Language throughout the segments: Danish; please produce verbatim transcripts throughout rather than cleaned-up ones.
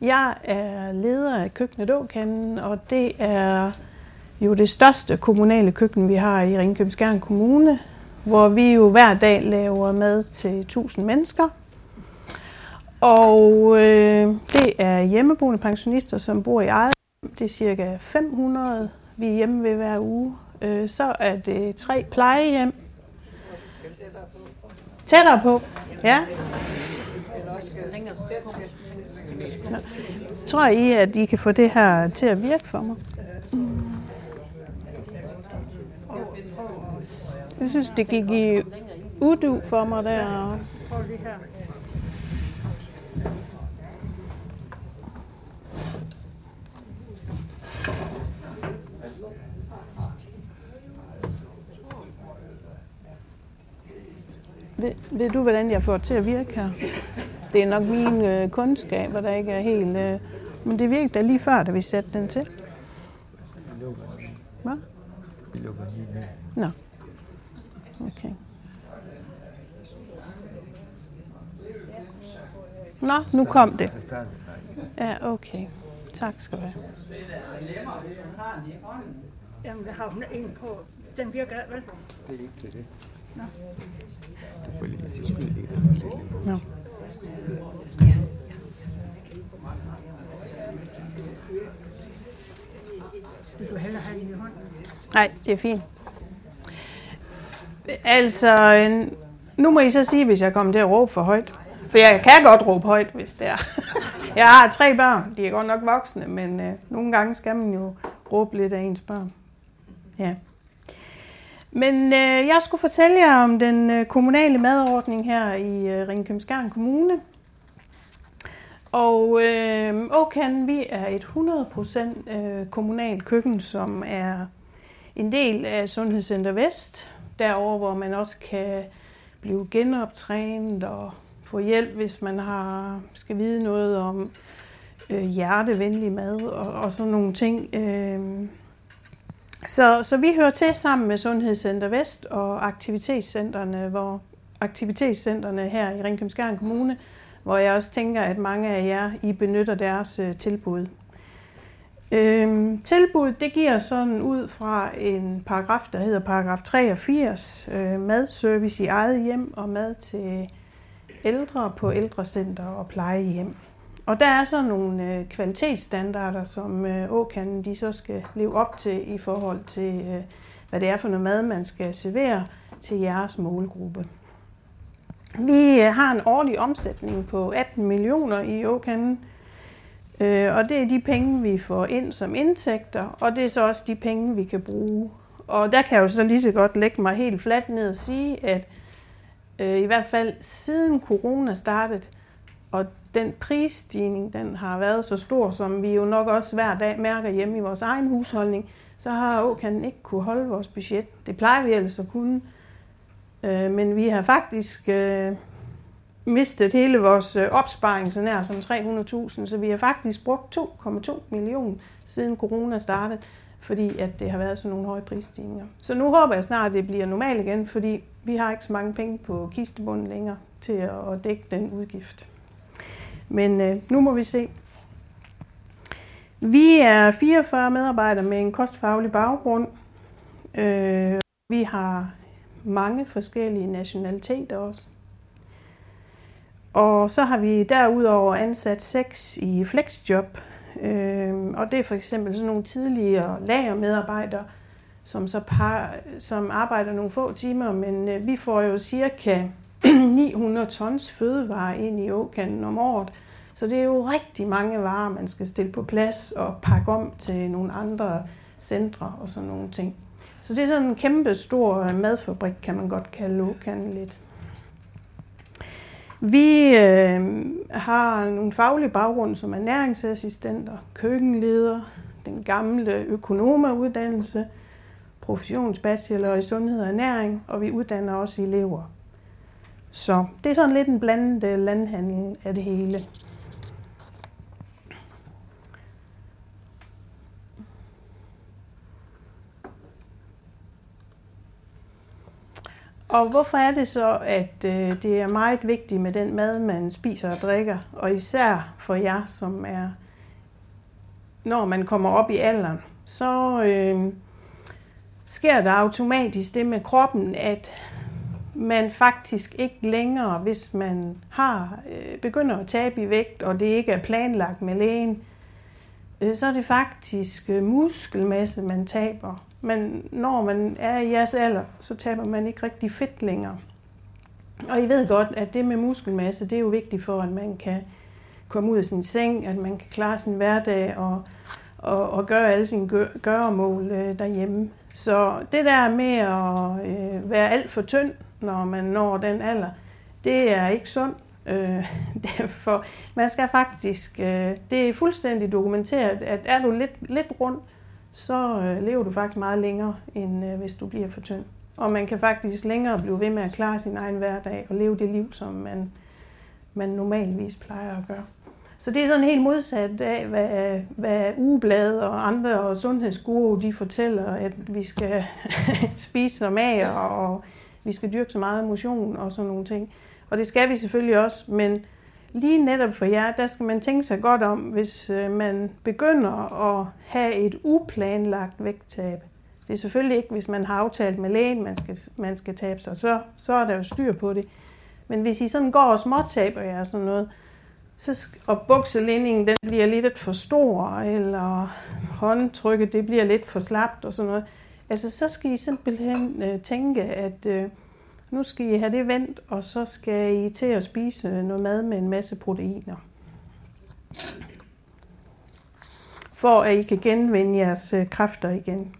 Jeg er leder af køkkenet Åkanden, og det er jo det største kommunale køkken, vi har i Ringkøbing-Skjern Kommune, hvor vi jo hver dag laver mad til tusind mennesker. Og øh, det er hjemmeboende pensionister, som bor i eget hjem. Det er cirka fem hundrede, vi er hjemme ved hver uge. Øh, så er det tre plejehjem. Tættere på, ja. Nå. Tror I, at I kan få det her til at virke for mig? Jeg synes, det gik i udu for mig der. Ved, ved du, hvordan jeg får det til at virke her? Det er nok mine øh, kundskaber, der ikke er helt... Øh, men det virkede da lige før, da vi satte den til. Hvad? Vi lukker lige ned. Nå. Okay. Nå, nu kom det. Ja, okay. Tak skal du have. Jamen, der har hun en på. Den virker, vel? Det er ikke til det. Nå. Du får lige skyde lidt. Nå. Du kan hellere have den i hånden. Nej, det er fint. Altså, nu må I så sige, hvis jeg kommer til at råbe for højt. For jeg kan godt råbe højt, hvis det er. Jeg har tre børn. De er godt nok voksne, men øh, nogle gange skal man jo råbe lidt af ens børn. Ja. Men øh, jeg skulle fortælle jer om den øh, kommunale madordning her i øh, Ringkøbing-Skjern Kommune. Og øh, Åkanden, vi er et hundrede procent øh, kommunalt køkken, som er en del af Sundhedscenter Vest. Derovre, hvor man også kan blive genoptrænet og få hjælp, hvis man har skal vide noget om øh, hjertevenlig mad og, og sådan nogle ting. Øh, så, så vi hører til sammen med Sundhedscenter Vest og aktivitetscentrene, hvor aktivitetscentrene her i Ringkøbing-Skjern Kommune, hvor jeg også tænker, at mange af jer I benytter deres øh, tilbud. Øhm, tilbuddet det giver sådan ud fra en paragraf, der hedder paragraf treogfirs, øh, madservice i eget hjem og mad til ældre på ældrecenter og plejehjem. Og der er så nogle øh, kvalitetsstandarder, som øh, Åkanden de så skal leve op til i forhold til, øh, hvad det er for noget mad, man skal servere til jeres målgruppe. Vi øh, har en årlig omsætning på atten millioner i Åkanden, øh, og det er de penge, vi får ind som indtægter, og det er så også de penge, vi kan bruge. Og der kan jeg jo så lige så godt lægge mig helt fladt ned og sige, at øh, i hvert fald siden corona startede, og den prisstigning, den har været så stor, som vi jo nok også hver dag mærker hjemme i vores egen husholdning, så har Åkanden ikke kunne holde vores budget. Det plejer vi ellers at kunne, øh, men vi har faktisk øh, mistet hele vores øh, opsparing, så nær som tre hundrede tusind, så vi har faktisk brugt to komma to millioner siden corona startede, fordi at det har været sådan nogle høje prisstigninger. Så nu håber jeg snart, at det bliver normalt igen, fordi vi har ikke så mange penge på kistebunden længere til at dække den udgift. Men øh, nu må vi se. Vi er fireogfyrre medarbejdere med en kostfaglig baggrund. Øh, vi har mange forskellige nationaliteter også. Og så har vi derudover ansat seks i flexjob. Øh, og det er for eksempel sådan nogle tidligere lagermedarbejdere, som, så par, som arbejder nogle få timer, men øh, vi får jo cirka ni hundrede tons fødevarer ind i Åkanden om året. Så det er jo rigtig mange varer, man skal stille på plads og pakke om til nogle andre centre og sådan nogle ting. Så det er sådan en kæmpe stor madfabrik, kan man godt kalde Åkanden lidt. Vi øh, har nogle faglige baggrunde som ernæringsassistenter, køkkenleder, den gamle økonomuddannelse, professionsbachelor i sundhed og ernæring, og vi uddanner også elever. Så det er sådan lidt en blandet landhandel af det hele. Og hvorfor er det så, at øh, det er meget vigtigt med den mad, man spiser og drikker? Og især for jer, som er, når man kommer op i alderen, så øh, sker der automatisk det med kroppen, at man faktisk ikke længere, hvis man har øh, begynder at tabe i vægt, og det ikke er planlagt med lægen, øh, så er det faktisk øh, muskelmasse, man taber. Men når man er i jeres alder, så taber man ikke rigtig fedt længere. Og I ved godt, at det med muskelmasse, det er jo vigtigt for, at man kan komme ud af sin seng, at man kan klare sin hverdag og, og, og gøre alle sine gø- gøremål øh, derhjemme. Så det der med at øh, være alt for tynd, når man når den alder, det er ikke sundt. Øh, derfor, man skal faktisk, øh, det er fuldstændig dokumenteret, at er du lidt, lidt rund, så øh, lever du faktisk meget længere, end øh, hvis du bliver for tynd. Og man kan faktisk længere blive ved med at klare sin egen hverdag og leve det liv, som man, man normalvis plejer at gøre. Så det er sådan helt modsat af, hvad, hvad ugeblade og andre sundhedsguru de fortæller, at vi skal spise så mager, og vi skal dyrke så meget motion og sådan nogle ting. Og det skal vi selvfølgelig også, men lige netop for jer, der skal man tænke sig godt om, hvis man begynder at have et uplanlagt vægttab. Det er selvfølgelig ikke, hvis man har aftalt med lægen, man skal, man skal tabe sig, så, så er der jo styr på det. Men hvis I sådan går og småtaber jer sådan noget, så, og bukselinningen den bliver lidt for stor, eller håndtrykket det bliver lidt for slapt og sådan noget, altså så skal I simpelthen øh, tænke, at øh, nu skal I have det vendt, og så skal I til at spise noget mad med en masse proteiner. For at I kan genvinde jeres øh, kræfter igen.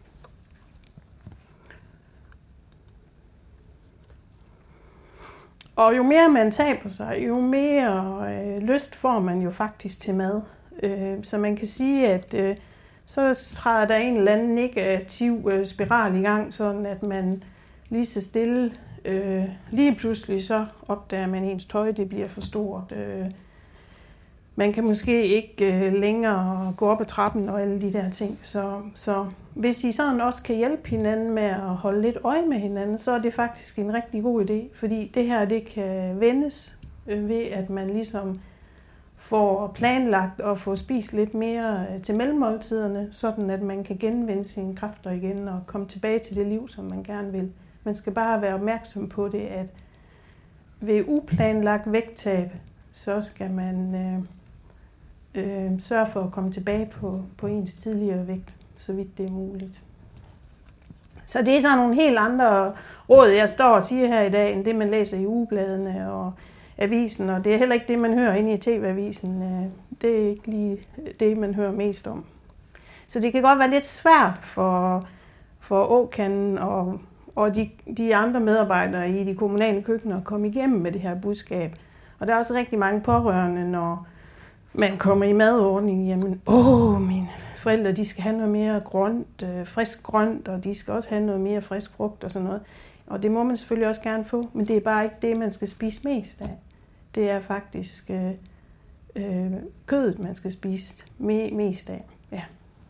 Og jo mere man taber sig, jo mere øh, lyst får man jo faktisk til mad. Øh, så man kan sige, at øh, så træder der en eller anden negativ øh, spiral i gang, sådan at man lige så stille, øh, lige pludselig så opdager man, at ens tøj det bliver for stort. Øh, man kan måske ikke øh, længere gå op ad trappen og alle de der ting. Så, så hvis I sådan også kan hjælpe hinanden med at holde lidt øje med hinanden, så er det faktisk en rigtig god idé. Fordi det her det kan vendes øh, ved, at man ligesom får planlagt og får spist lidt mere øh, til mellemmåltiderne, sådan at man kan genvinde sine kræfter igen og komme tilbage til det liv, som man gerne vil. Man skal bare være opmærksom på det, at ved uplanlagt vægttab, så skal man øh, øh, sørge for at komme tilbage på, på ens tidligere vægt, så vidt det er muligt. Så det er sådan nogle helt andre råd, jeg står og siger her i dag, end det man læser i ugebladene og avisen, og det er heller ikke det, man hører inde i T V-avisen. Det er ikke lige det, man hører mest om. Så det kan godt være lidt svært for, for Åkan og, og de, de andre medarbejdere i de kommunale køkkener at komme igennem med det her budskab. Og der er også rigtig mange pårørende, når man kommer i madordningen, jamen, åh, mine forældre, de skal have noget mere grønt, øh, frisk grønt, og de skal også have noget mere frisk frugt og sådan noget. Og det må man selvfølgelig også gerne få, men det er bare ikke det, man skal spise mest af. Det er faktisk øh, øh, kødet, man skal spise me- mest af. Ja.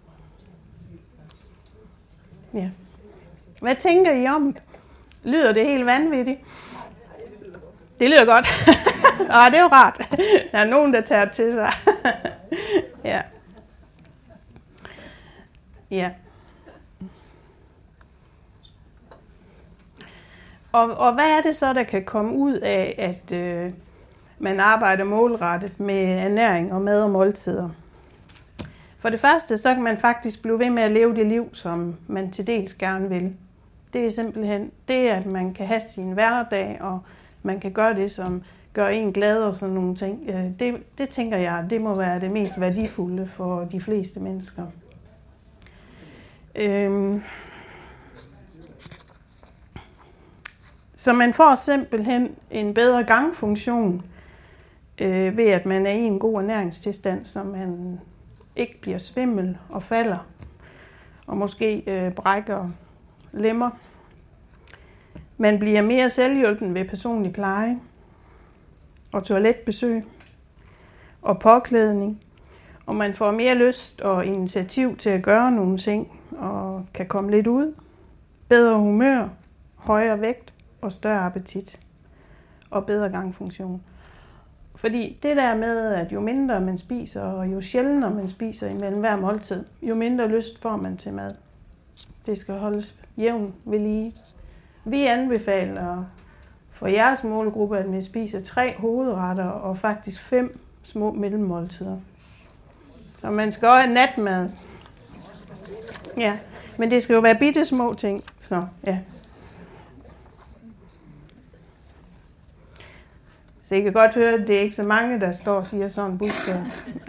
Ja. Hvad tænker I om det? Lyder det helt vanvittigt? Det lyder godt. Og det er jo rart. Der er nogen, der tager til sig. Ja. Ja. Og, og hvad er det så, der kan komme ud af, at øh, man arbejder målrettet med ernæring og mad og måltider? For det første, så kan man faktisk blive ved med at leve det liv, som man til dels gerne vil. Det er simpelthen det, at man kan have sin hverdag, og man kan gøre det, som gør en glad og sådan nogle ting. Det, det tænker jeg, det må være det mest værdifulde for de fleste mennesker. Øhm. Så man får simpelthen en bedre gangfunktion øh, ved, at man er i en god ernæringstilstand, så man ikke bliver svimmel og falder, og måske øh, brækker lemmer. Man bliver mere selvhjulpen ved personlig pleje, og toiletbesøg, og påklædning, og man får mere lyst og initiativ til at gøre nogle ting, og kan komme lidt ud, bedre humør, højere vægt, og større appetit og bedre gangfunktion. Fordi det der med, at jo mindre man spiser, og jo sjældnere man spiser imellem hver måltid, jo mindre lyst får man til mad. Det skal holdes jævn ved lige. Vi anbefaler for jeres målgruppe, at man spiser tre hovedretter og faktisk fem små mellemmåltider. Så man skal også have natmad. Ja, men det skal jo være bitte små ting. Så, ja. Så I kan godt høre, at det er ikke så mange, der står og siger sådan en budskab.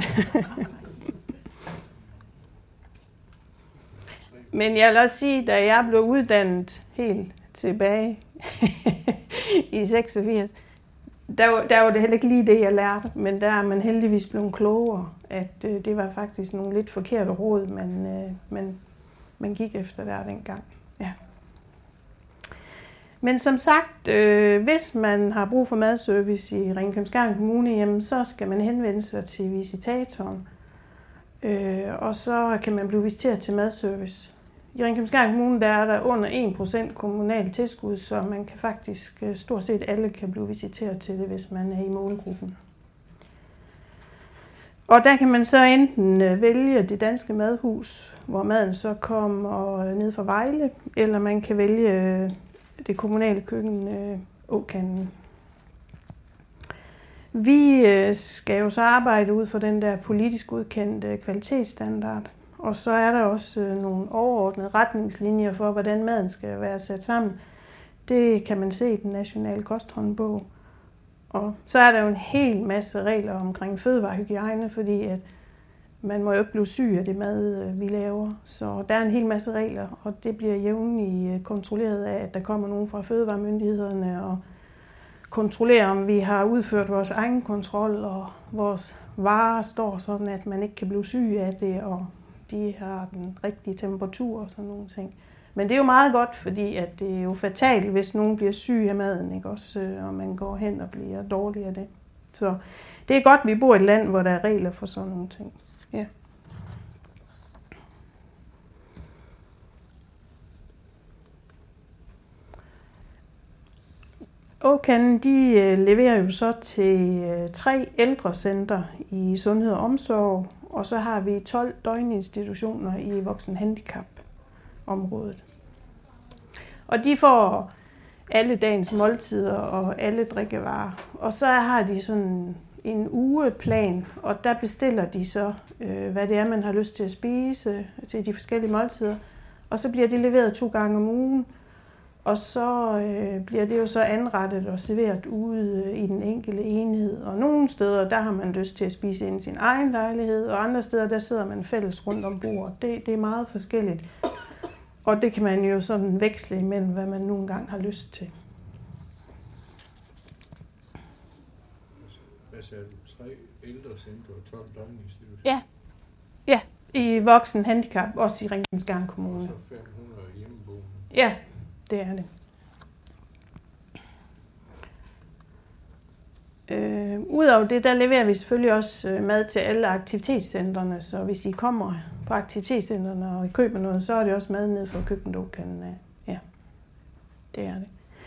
Men jeg vil også sige, da jeg blev uddannet helt tilbage i seksogfirs, der var, der var det heller ikke lige det, jeg lærte, men der er man heldigvis blevet klogere, at øh, det var faktisk nogle lidt forkerte råd, man, øh, man, man gik efter der dengang. Ja. Men som sagt, øh, hvis man har brug for madservice i Ringkøbing-Skjern Kommune, jamen, så skal man henvende sig til visitatoren, øh, og så kan man blive visiteret til madservice. I Ringkøbing-Skjern Kommune der er der under en procent kommunalt tilskud, så man kan faktisk stort set alle kan blive visiteret til det, hvis man er i målgruppen. Og der kan man så enten vælge det danske madhus, hvor maden så kommer ned fra Vejle, eller man kan vælge det kommunale køkken Åkanden. Vi skal jo så arbejde ud fra den der politisk godkendte kvalitetsstandard. Og så er der også øh, nogle overordnede retningslinjer for, hvordan maden skal være sat sammen. Det kan man se i den nationale kosthåndbog. Og så er der jo en hel masse regler omkring fødevarehygiejne, fordi at man må jo ikke blive syg af det mad, vi laver. Så der er en hel masse regler, og det bliver jævnligt kontrolleret af, at der kommer nogen fra fødevaremyndighederne og kontrollerer, om vi har udført vores egen kontrol, og vores varer står sådan, at man ikke kan blive syg af det, og de har den rigtige temperatur og sådan nogle ting. Men det er jo meget godt, fordi at det er jo fatalt, hvis nogen bliver syg af maden, ikke også, og man går hen og bliver dårlig af det. Så det er godt, at vi bor i et land, hvor der er regler for sådan nogle ting. Ja. Åkanden, de leverer jo så til tre ældrecenter i sundhed og omsorg, og så har vi tolv døgninstitutioner i voksenhandicapområdet. Og de får alle dagens måltider og alle drikkevarer. Og så har de sådan en ugeplan, og der bestiller de så, øh, hvad det er, man har lyst til at spise til de forskellige måltider. Og så bliver det leveret to gange om ugen. Og så øh, bliver det jo så anrettet og serveret ude øh, i den enkelte enhed. Og nogle steder, der har man lyst til at spise ind i sin egen lejlighed, og andre steder, der sidder man fælles rundt om bordet. Det, det er meget forskelligt. Og det kan man jo sådan veksle imellem, hvad man nogle gange har lyst til. Hvad sagde du? Tre ældrecenter og tolv døgninstitutioner? Ja. Ja, i voksen handicap, også i Ringkøbing-Skjern Kommune. Så fem hundrede hjemmeboende? Ja, det er det. Øh, Udover det, der leverer vi selvfølgelig også øh, mad til alle aktivitetscentrene, så hvis I kommer på aktivitetscentrene og I køber noget, så er det også mad ned fra køkkenet Åkanden. Ja, det er det.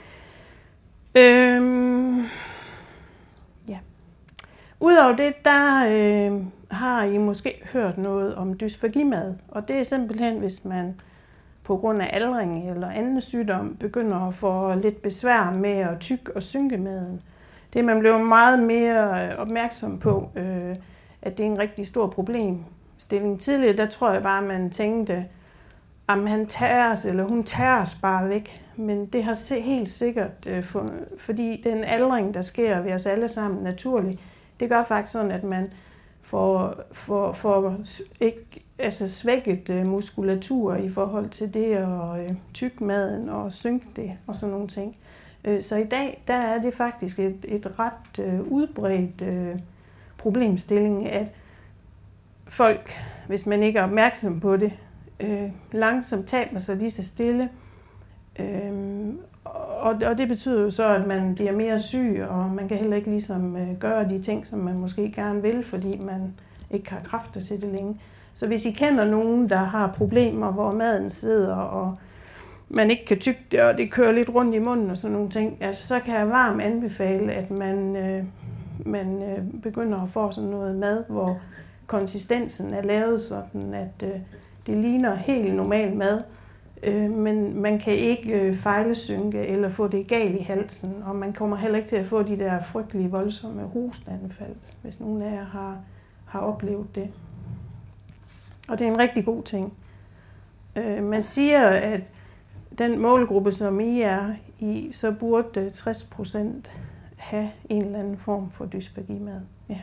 Øh, ja. Udover det, der øh, har I måske hørt noget om dysfagimad, og det er simpelthen, hvis man på grund af aldring eller anden sygdom begynder at få lidt besvær med at tygge og synke maden. Det er man blevet meget mere opmærksom på, øh, at det er en rigtig stor problemstilling. Tidligere, der tror jeg bare, man tænkte, at han tager os, eller hun tager os bare væk. Men det har helt sikkert, øh, for, fordi den aldring, der sker ved os alle sammen naturligt, det gør faktisk sådan, at man får, får, får ikke, altså svækket øh, muskulatur i forhold til det at øh, tygge maden og synke det og sådan nogle ting. Så i dag, der er det faktisk et, et ret øh, udbredt øh, problemstilling, at folk, hvis man ikke er opmærksom på det, øh, langsomt taber sig lige så stille. Øh, og, og det betyder jo så, at man bliver mere syg, og man kan heller ikke ligesom øh, gøre de ting, som man måske gerne vil, fordi man ikke har kræfter til det længe. Så hvis I kender nogen, der har problemer, hvor maden sidder og man ikke kan tygge det, og det kører lidt rundt i munden og sådan nogle ting, altså, så kan jeg varmt anbefale, at man, øh, man øh, begynder at få sådan noget mad, hvor konsistensen er lavet sådan, at øh, det ligner helt normal mad, øh, men man kan ikke øh, fejlesynke eller få det galt i halsen, og man kommer heller ikke til at få de der frygtelige, voldsomme hosteanfald, hvis nogen af jer har, har oplevet det. Og det er en rigtig god ting. Øh, man siger, at den målgruppe, som I er i, så burde tres procent have en eller anden form for dysfagimad. Ja.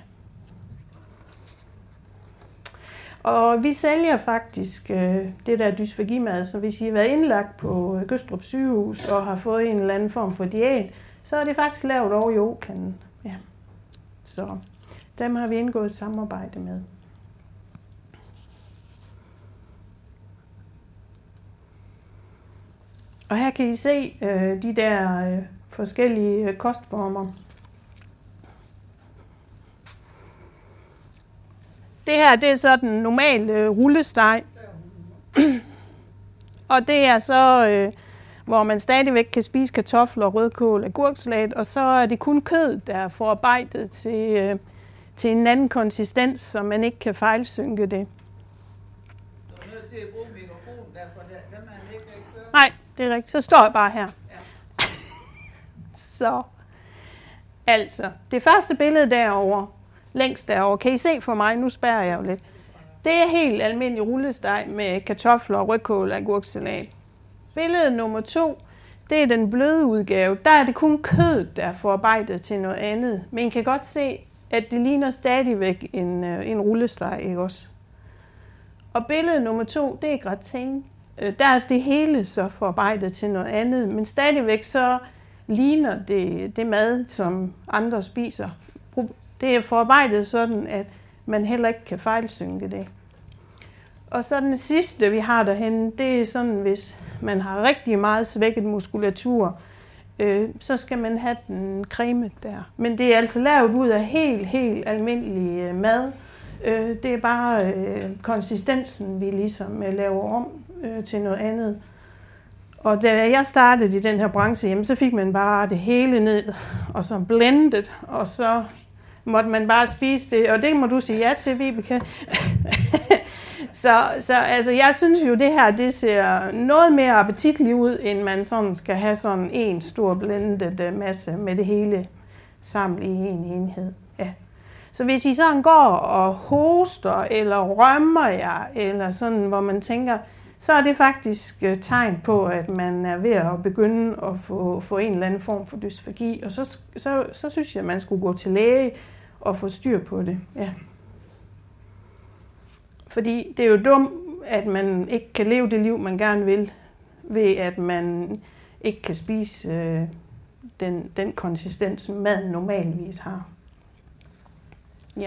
Og vi sælger faktisk øh, det der dysfagimad, så hvis I har været indlagt på Gødstrup sygehus og har fået en eller anden form for diæt, så er det faktisk lavet over i Okanden. Ja. Så dem har vi indgået et samarbejde med. Og her kan I se øh, de der øh, forskellige øh, kostformer. Det her, det er så den normale øh, rullesteg. Og det er så, øh, hvor man stadigvæk kan spise kartofler, rødkål, agurksalat, og så er det kun kød, der er forarbejdet til, øh, til en anden konsistens, så man ikke kan fejlsynke det. Du er nødt til at bruge mikrofonen der, for den er ikke køre. Nej, det er rigtigt. Så står jeg bare her. Ja. Så, altså, det første billede derovre, længst derovre, kan I se for mig, nu spærrer jeg jo lidt. Det er helt almindelig rullesteg med kartofler, rødkål og agurksalat. Billede nummer to, det er den bløde udgave. Der er det kun kød, der er forarbejdet til noget andet. Men I kan godt se, at det ligner stadigvæk en, en rullesteg, ikke også? Og billede nummer to, det er gratin. Der er det hele så forarbejdet til noget andet, men stadigvæk så ligner det, det mad, som andre spiser. Det er forarbejdet sådan, at man heller ikke kan fejlsynke det. Og så den sidste, vi har derhen, det er sådan, hvis man har rigtig meget svækket muskulatur, øh, så skal man have den cremet der. Men det er altså lavet ud af helt, helt almindelig øh, mad. Øh, det er bare øh, konsistensen, vi ligesom øh, laver om øh, til noget andet. Og da jeg startede i den her branche, jamen, så fik man bare det hele ned, og så blendet, og så måtte man bare spise det, og det må du sige ja til, Vibeke. så, så altså, jeg synes jo, det her, det ser noget mere appetitligt ud, end man sådan skal have sådan en stor blendet masse med det hele samlet i en enhed. Ja. Så hvis I sådan går og hoster, eller rømmer jer, eller sådan, hvor man tænker, så er det faktisk tegn på, at man er ved at begynde at få, få en eller anden form for dysfagi. Og så, så, så synes jeg, at man skulle gå til læge og få styr på det. Ja. Fordi det er jo dumt, at man ikke kan leve det liv, man gerne vil, ved at man ikke kan spise øh, den, den konsistens, som maden normalvis har. Ja.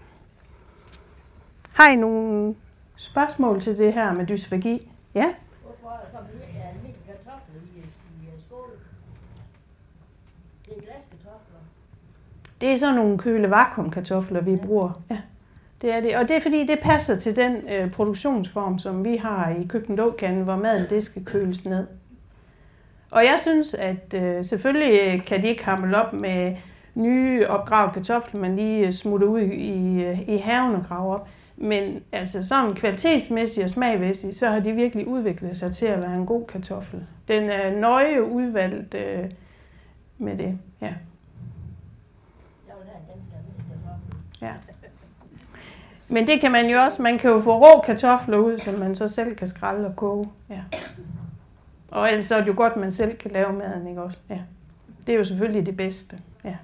Har I nogle spørgsmål til det her med dysfagi? Ja? Hvorfor kommer det ikke almindelige kartofler i, i skålen? Det er glaskartofler. Det er sådan nogle køle vakuumkartofler, vi bruger. Ja, det er det. Og det er fordi, det passer til den øh, produktionsform, som vi har i køkkenet Okanden, hvor maden det skal køles ned. Og jeg synes, at øh, selvfølgelig kan de ikke hamle op med nye opgravet kartofler, man lige smutter ud i, i haven og graver op. Men altså sådan kvalitetsmæssigt og smagmæssigt, så har de virkelig udviklet sig til at være en god kartoffel. Den er nøje udvalgt øh, med det, ja. Jeg vil have en ganske almindelig kartoffel. Ja. Men det kan man jo også, man kan jo få rå kartofler ud, som man så selv kan skrælle og koge. Ja. Og ellers er det jo godt, at man selv kan lave maden, ikke også? Ja. Det er jo selvfølgelig det bedste, ja.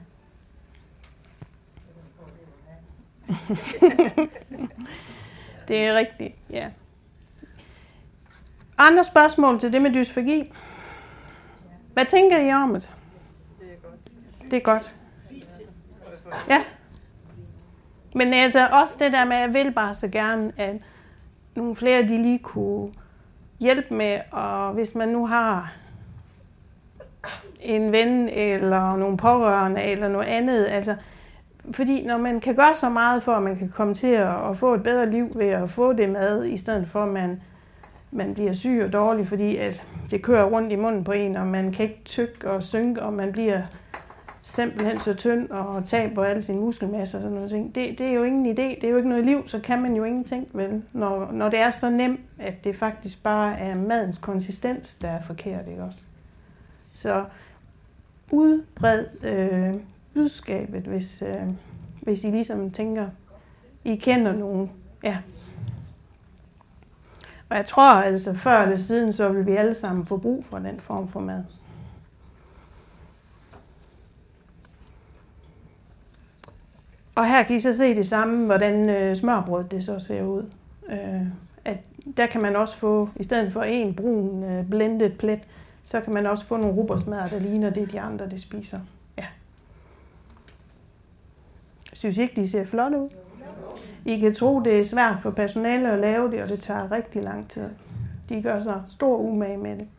Det er rigtigt, ja. Andre spørgsmål til det med dysfagi? Hvad tænker I om det? Det er godt. Det er godt. Ja. Men altså også det der med, at jeg vil bare så gerne, at nogle flere de lige kunne hjælpe med, og hvis man nu har en ven eller nogle pårørende eller noget andet, altså fordi når man kan gøre så meget for, at man kan komme til at, at få et bedre liv ved at få det mad, i stedet for at man man bliver syg og dårlig, fordi at det kører rundt i munden på en, og man kan ikke tykke og synke, og man bliver simpelthen så tynd og taber al sin muskelmasse og sådan noget ting. Det, det er jo ingen idé, det er jo ikke noget liv, så kan man jo ingenting, vel? Når, når det er så nemt, at det faktisk bare er madens konsistens, der er forkert, ikke også? Så udbred øh, budskabet, hvis, øh, hvis I ligesom tænker, I kender nogen. Ja. Og jeg tror altså, før eller siden, så vil vi alle sammen få brug for den form for mad. Og her kan I så se det samme, hvordan øh, smørbrød det så ser ud. Øh, at der kan man også få, i stedet for en brun øh, blendet plet, så kan man også få nogle rugbrødsmadder, der ligner det, de andre det spiser. Ja. Synes I ikke, de ser flot ud? I kan tro, det er svært for personale at lave det, og det tager rigtig lang tid. De gør så stor umage med det.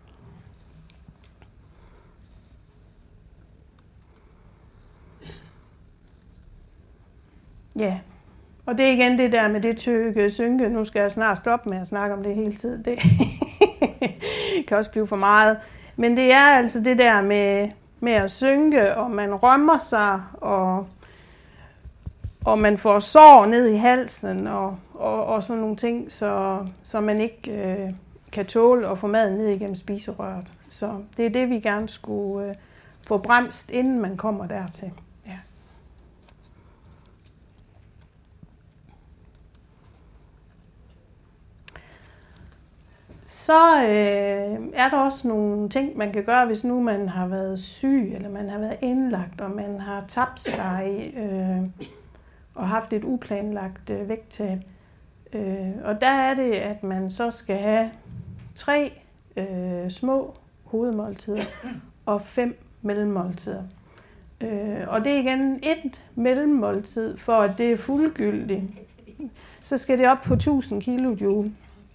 Ja, og det er igen det der med det tykke synke. Nu skal jeg snart stoppe med at snakke om det hele tiden. Det kan også blive for meget. Men det er altså det der med, med at synke, og man rømmer sig, og, og man får sår ned i halsen, og, og, og sådan nogle ting, så, så man ikke øh, kan tåle at få maden ned igennem spiserøret. Så det er det, vi gerne skulle øh, få bremst, inden man kommer dertil. Ja. Så øh, er der også nogle ting, man kan gøre, hvis nu man har været syg, eller man har været indlagt, og man har tabt sig øh, og haft et uplanlagt øh, vægttab. Øh, og der er det, at man så skal have tre øh, små hovedmåltider og fem mellemmåltider. Øh, og det er igen et mellemmåltid, for at det er fuldgyldigt. Så skal det op på tusind kilojoule.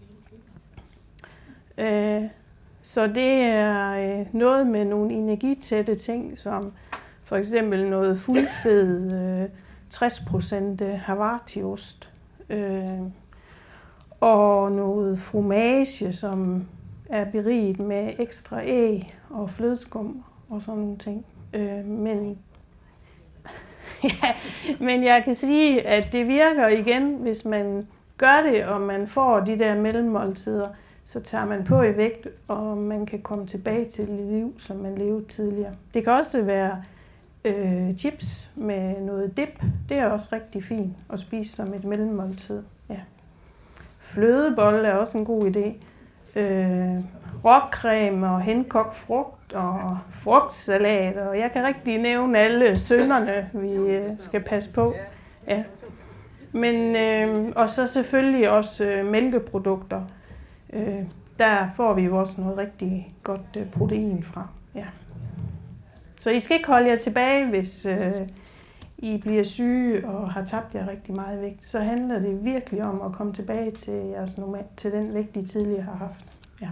Øh, så det er øh, noget med nogle energitætte ting, som for eksempel noget fuldfed øh, tres procent Havarti-ost, øh, og noget fromage, som er beriget med ekstra æg og flødeskum og sådan nogle ting. Øh, men, ja, men jeg kan sige, at det virker igen, hvis man gør det, og man får de der mellemmåltider, så tager man på i vægt, og man kan komme tilbage til det liv, som man levede tidligere. Det kan også være øh, chips med noget dip. Det er også rigtig fint at spise som et mellemmåltid. Ja. Flødebolle er også en god idé. Øh, råcreme og henkogt frugt og frugtsalat, og jeg kan rigtig nævne alle synderne, vi øh, skal passe på. Ja. Men, øh, og så selvfølgelig også øh, mælkeprodukter. Øh, der får vi jo også noget rigtig godt øh, protein fra. Ja. Så I skal ikke holde jer tilbage, hvis øh, I bliver syge og har tabt jer rigtig meget vægt. Så handler det virkelig om at komme tilbage til, jeres normal, til den vægt, I tidligere har haft. Ja.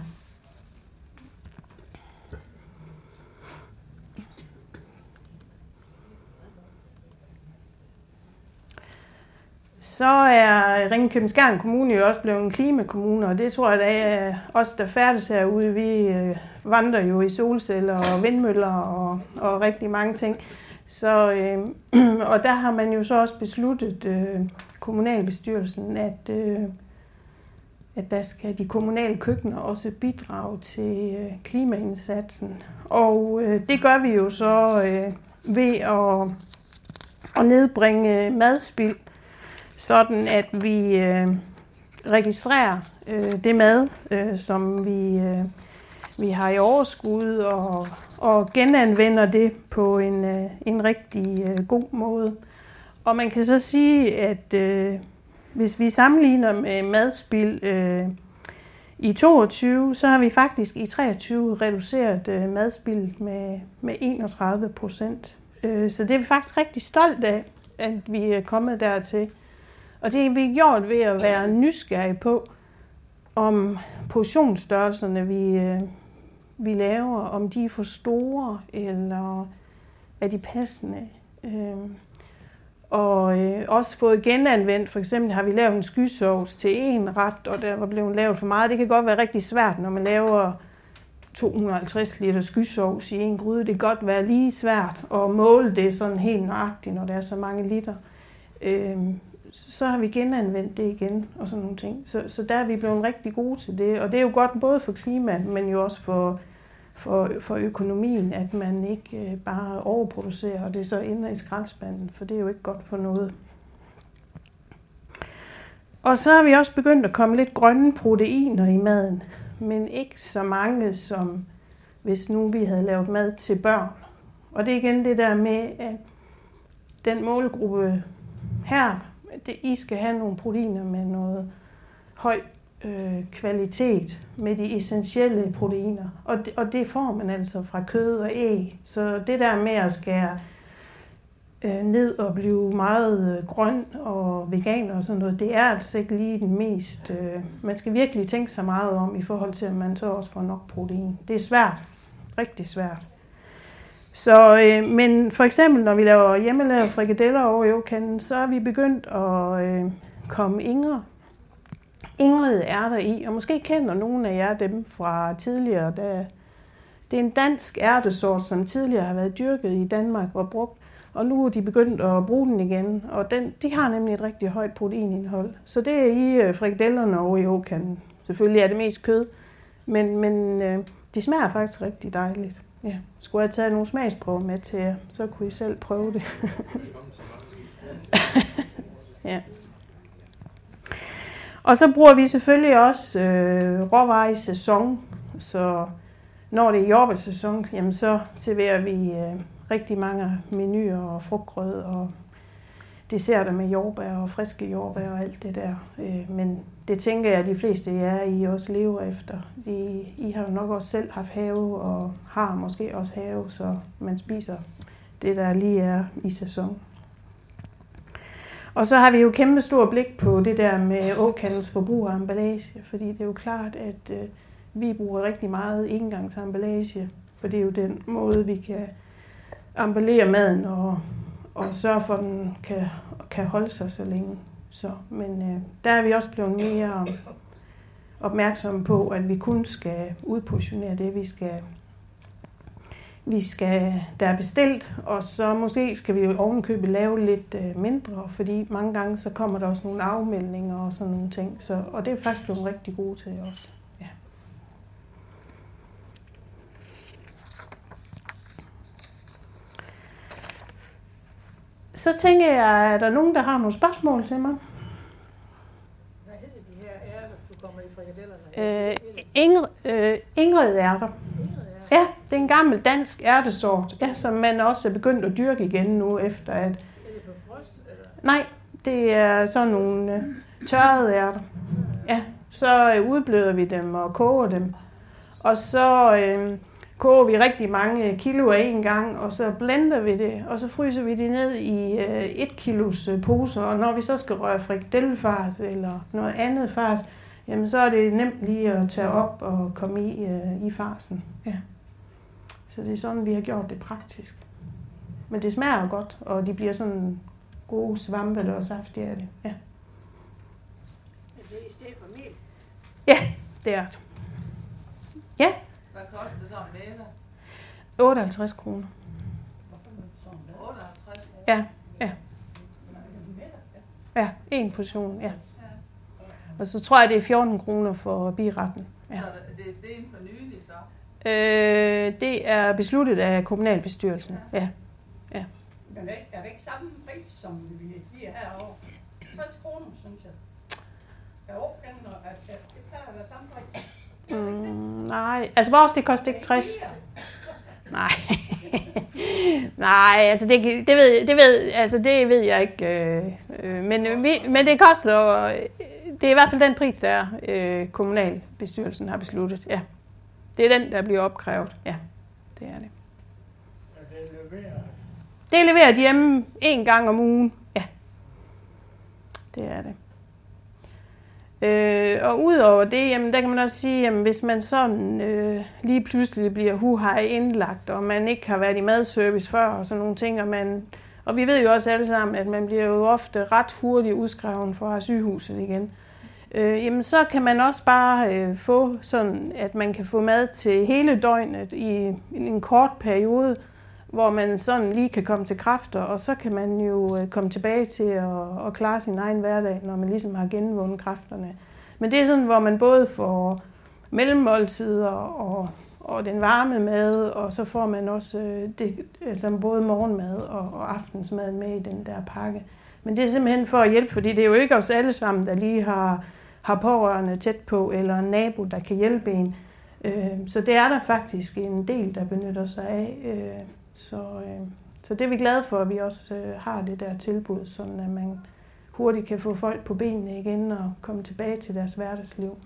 Så er Ringkøbing-Skjern Kommune jo også blevet en klimakommune, og det tror jeg, at er os, der færdes herude, vi øh, vandrer jo i solceller og vindmøller og, og rigtig mange ting. Så, øh, og der har man jo så også besluttet, øh, kommunalbestyrelsen, at, øh, at der skal de kommunale køkkener også bidrage til øh, klimaindsatsen. Og øh, det gør vi jo så øh, ved at, at nedbringe madspild, sådan at vi øh, registrerer øh, det mad, øh, som vi, øh, vi har i overskud, og, og genanvender det på en, øh, en rigtig øh, god måde. Og man kan så sige, at øh, hvis vi sammenligner med madspild øh, i toogtyve, så har vi faktisk i treogtyve reduceret øh, madspild med, med enogtredive procent. Øh, så det er vi faktisk rigtig stolt af, at vi er kommet dertil. Og det har vi gjort ved at være nysgerrige på, om portionsstørrelserne, vi, øh, vi laver, om de er for store, eller er de passende. Øh, Og øh, også fået genanvendt. For eksempel har vi lavet en skysovs til en ret, og der var blevet lavet for meget. Det kan godt være rigtig svært, når man laver to hundrede og halvtreds liter skysovs i en gryde. Det kan godt være lige svært at måle det sådan helt nøjagtigt, når der er så mange liter. Øh, så har vi genanvendt det igen og sådan nogle ting. Så, så der er vi blevet rigtig gode til det. Og det er jo godt både for klimaet, men jo også for, for, for økonomien, at man ikke øh, bare overproducerer, og det så ender i skraldespanden, for det er jo ikke godt for noget. Og så har vi også begyndt at komme lidt grønne proteiner i maden, men ikke så mange, som hvis nu vi havde lavet mad til børn. Og det er igen det der med, at den målgruppe her, det, I skal have nogle proteiner med noget høj øh, kvalitet, med de essentielle proteiner. Og det, og det får man altså fra kød og æg. Så det der med at skære øh, ned og blive meget øh, grøn og veganer og sådan noget, det er altså ikke lige den mest... Øh, man skal virkelig tænke sig meget om i forhold til, at man så også får nok protein. Det er svært. Rigtig svært. Så, øh, men for eksempel, når vi laver hjemmelavede frikadeller over i åkanden, så er vi begyndt at øh, komme ingre, inglede ærter i. Og måske kender nogle af jer dem fra tidligere. Der, det er en dansk ærtesort, som tidligere har været dyrket i Danmark og brugt. Og nu er de begyndt at bruge den igen. Og den, de har nemlig et rigtig højt proteinindhold. Så det er i øh, frikadellerne over i åkanden. Selvfølgelig er det mest kød, men, men øh, de smager faktisk rigtig dejligt. Ja. Skulle jeg tage nogle smagsprøver med til jer, så kunne I selv prøve det. Ja. Og så bruger vi selvfølgelig også øh, råvarer i sæson. Så når det er jordbærsæson, jamen så serverer vi øh, rigtig mange menuer og frugtgrød og desserter med jordbær og friske jordbær og alt det der. Øh, men det tænker jeg, at de fleste af jer, I også lever efter. De, I har jo nok også selv haft have og har måske også have, så man spiser det, der lige er i sæson. Og så har vi jo kæmpe stor blik på det der med åkandens forbrug af emballage, fordi det er jo klart, at øh, vi bruger rigtig meget engangsemballage, for det er jo den måde, vi kan emballere maden og, og sørge for, at den kan, kan holde sig så længe. Så, men øh, der er vi også blevet mere opmærksomme på, at vi kun skal udportionere det, vi skal, vi skal, der er bestilt, og så måske skal vi jo ovenkøbet lave lidt øh, mindre, fordi mange gange så kommer der også nogle afmeldninger og sådan nogle ting, så, og det er faktisk blevet rigtig gode til også. Ja. Så tænker jeg, er der nogen, der har nogle spørgsmål til mig? Hvad hedder de her ærter, du kommer i frikadellerne? Øh, Ingrid, øh, Ingrid ærter. Ja, det er en gammel dansk ærtesort, ja, som man også er begyndt at dyrke igen nu efter at... Er det på frost, eller? Nej, det er sådan nogle øh, tørrede ærter. Ja, så øh, udbløder vi dem og koger dem. Og så øh, koger vi rigtig mange kilo af en gang, og så blender vi det, og så fryser vi det ned i øh, et kilos øh, poser. Og når vi så skal røre frikadellefars eller noget andet fars, jamen så er det nemt lige at tage op og komme i, øh, i farsen. Ja. Så det er sådan, vi har gjort det praktisk. Men det smager godt, og de bliver sådan gode svampe og saftige af det. Ja. Er det i stedet for mel? Ja, det er det. Ja. Hvad koster det så en meter? otteoghalvtreds kroner. otteoghalvtreds kroner? Ja, ja. Ja, en portion, ja. Og så tror jeg, det er fjorten kroner for biretten. Ja. Så det er sten for nylig så? Øh, det er besluttet af kommunalbestyrelsen. Ja. Ja. Men er det ikke samme pris, som vi giver herovre? tres kroner, synes jeg. Jeg overkender, at det kan være samme pris. Mm, nej, altså vores det koster ikke tres. Nej. Nej, altså det, det ved det ved altså det ved jeg ikke. Øh, øh, men vi, men det koster det er i hvert fald den pris der øh, kommunalbestyrelsen har besluttet. Ja. Det er den der bliver opkrævet. Ja. Det er det. Det er leveret hjemme en gang om ugen. Ja. Det er det. Øh, og udover det, jamen, der kan man også sige, at hvis man sådan øh, lige pludselig bliver huhej indlagt, og man ikke har været i madservice før, og sådan nogle ting, og man Og vi ved jo også alle sammen, at man bliver jo ofte ret hurtigt udskrevet fra sygehuset igen. Øh, jamen så kan man også bare øh, få sådan, at man kan få mad til hele døgnet i, i en kort periode, hvor man sådan lige kan komme til kræfter, og så kan man jo øh, komme tilbage til at, at klare sin egen hverdag, når man ligesom har genvundet kræfterne. Men det er sådan, hvor man både får mellemmåltider og, og den varme mad, og så får man også øh, det, altså både morgenmad og, og aftensmad med i den der pakke. Men det er simpelthen for at hjælpe, fordi det er jo ikke os alle sammen, der lige har, har pårørende tæt på, eller en nabo, der kan hjælpe en. Øh, så det er der faktisk en del, der benytter sig af. Øh, så, øh, så det er vi glade for, at vi også øh, har det der tilbud, sådan at man hurtigt kan få folk på benene igen og komme tilbage til deres hverdagsliv.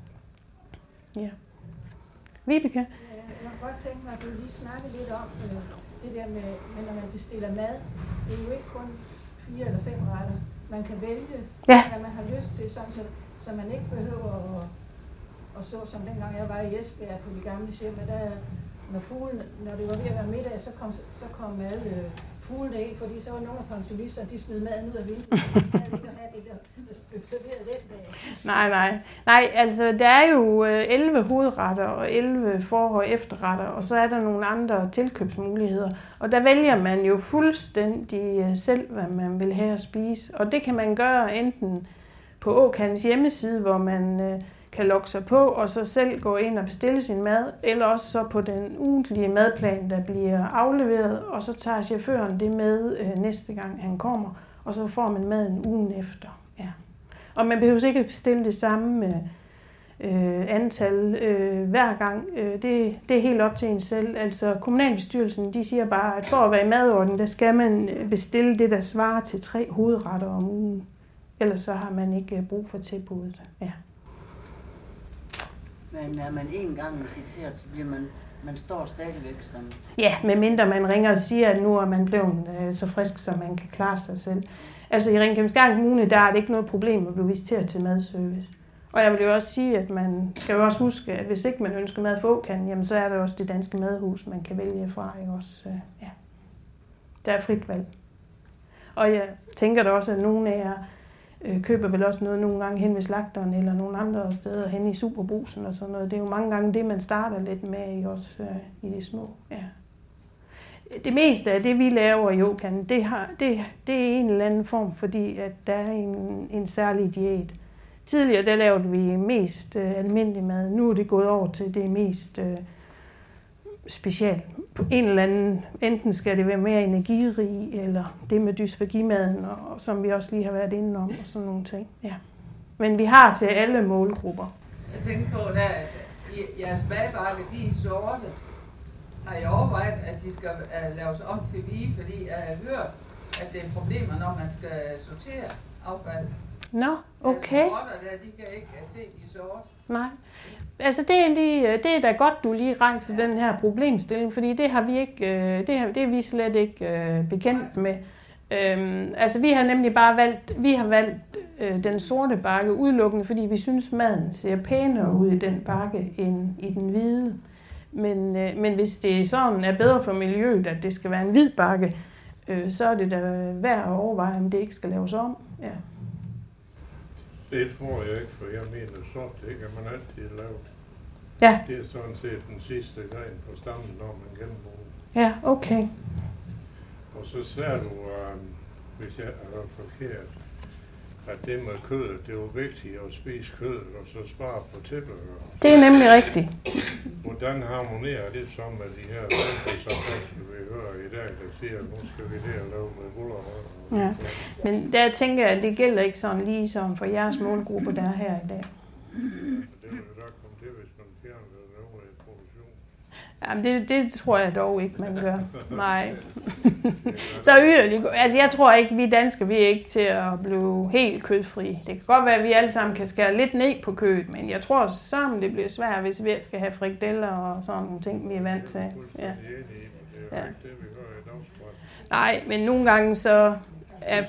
Ja. Vibeke? Jeg kunne godt tænke mig, at du lige snakkede lidt om øh, det der med, med, når man bestiller mad. Det er jo ikke kun fire eller fem retter. Man kan vælge, ja. hvad man har lyst til, sådan, så, så man ikke behøver at, at så, som dengang jeg var i Esbjerg på de gamle hjem, der når fuglene, når det var ved at være middag, så kom, så kom alle øh, fuglene ind, fordi så var nogle af pensionisterne, de smed maden ud af vinduet. Jeg havde ikke at have det der, der blev serveret den dag. Nej, nej. Nej, altså der er jo elleve hovedretter og elleve for- og efterretter, og så er der nogle andre tilkøbsmuligheder. Og der vælger man jo fuldstændig selv, hvad man vil have at spise. Og det kan man gøre enten på Åkans hjemmeside, hvor man kan logge sig på, og så selv gå ind og bestille sin mad, eller også så på den ugentlige madplan, der bliver afleveret, og så tager chaufføren det med øh, næste gang han kommer, og så får man maden ugen efter. Ja. Og man behøver ikke bestille det samme øh, antal øh, hver gang. Øh, det, det er helt op til en selv. Altså kommunalbestyrelsen, de siger bare, at for at være i madorden, der skal man bestille det, der svarer til tre hovedretter om ugen. Ellers så har man ikke brug for tilbuddet. Ja. Men er man en gang visiteret, så bliver man, man står stadigvæk som... Ja, medmindre man ringer og siger, at nu er man blevet øh, så frisk, så man kan klare sig selv. Altså i Ringkøbing Kommune, der er det ikke noget problem at blive visiteret til madservice. Og jeg vil jo også sige, at man skal jo også huske, at hvis ikke man ønsker mad for Åkan, jamen så er der også det danske madhus, man kan vælge fra. Ikke? Også, øh, ja. Der er frit valg. Og jeg tænker da også, at nogle af jer øh, køber vel også noget nogle gange hen ved slagteren, eller nogle andre steder hen i Superbrugsen og sådan noget. Det er jo mange gange det, man starter lidt med, ikke? Også øh, i de små. Ja. Det meste af det, vi laver i Åkan, det, har, det, det er en eller anden form, fordi at der er en, en særlig diæt. Tidligere der lavede vi mest øh, almindelig mad. Nu er det gået over til det mest øh, specielt. På en eller anden, enten skal det være mere energirig, eller det med dysfagimaden, og, og som vi også lige har været inde om, og sådan nogle ting. Ja. Men vi har til alle målgrupper. Jeg tænker på, at jeres madbakke, de er sorte. Har I overvejet, at de skal uh, laves om til hvide, fordi jeg har hørt, at det er problemer, når man skal sortere affald. Nå, okay. De der, de kan ikke se de sorte. Nej. Altså det er, lige, det er da godt, du lige rejser ja. Den her problemstilling, fordi det har vi ikke, det, har, det er vi slet ikke bekendt med. Øhm, altså vi har nemlig bare valgt, vi har valgt øh, den sorte bakke udelukkende, fordi vi synes maden ser pænere ud i den bakke end i den hvide. Men, øh, men hvis det sådan er bedre for miljøet, at det skal være en hvid bakke, øh, så er det da værd at overveje, om det ikke skal laves om. Ja. Det tror jeg ikke, for jeg mener sort, det kan man altid lave. Ja. Det er sådan set den sidste gren på stammen, når man genbruger. Ja, okay. Og så ser du, um, hvis jeg er forkert, at det med kødet, det er jo vigtigt at spise kødet og så spare på tilbehør. Det er nemlig rigtigt. Hvordan harmonerer det så med de her landbrugsarbejder, vi hører i dag, der siger, at nu skal vi det at lave med gulerødder? Ja, men der tænker jeg, at det gælder ikke sådan lige som for jeres målgrupper, der er her i dag. Det vil jo da komme til, hvis man fjerner den øvrige produktion. Jamen det, det tror jeg dog ikke, man gør. Nej. Så yderligere. Altså jeg tror ikke, vi danskere, vi er ikke til at blive helt kødfri. Det kan godt være, at vi alle sammen kan skære lidt ned på kødet, men jeg tror sammen, det bliver svært, hvis vi skal have frikadeller og sådan nogle ting, vi er vant til. Ja. Ja. Nej, men nogle gange så er...